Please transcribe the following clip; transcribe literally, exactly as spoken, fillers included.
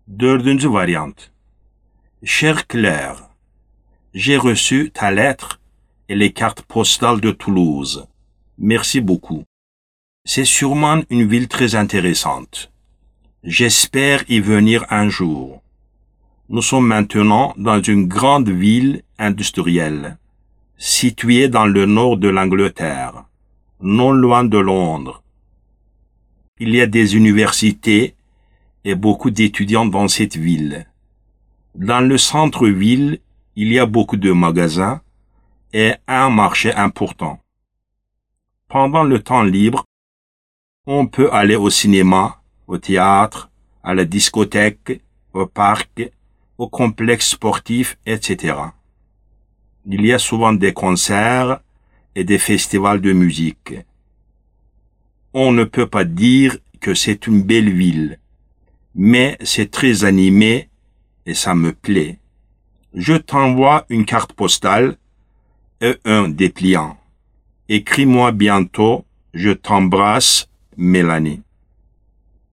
Dördüncü variante. Cher Claire, j'ai reçu ta lettre et les cartes postales de Toulouse. Merci beaucoup. C'est sûrement une ville très intéressante. J'espère y venir un jour. Nous sommes maintenant dans une grande ville industrielle, située dans le nord de l'Angleterre, non loin de Londres. Il y a des universités et beaucoup d'étudiants dans cette ville. Dans le centre-ville, il y a beaucoup de magasins et un marché important. Pendant le temps libre, on peut aller au cinéma, au théâtre, à la discothèque, au parc, au complexe sportif, et cetera. Il y a souvent des concerts et des festivals de musique. On ne peut pas dire que c'est une belle ville, mais c'est très animé et ça me plaît. Je t'envoie une carte postale et un dépliant. Écris-moi bientôt, je t'embrasse, Mélanie.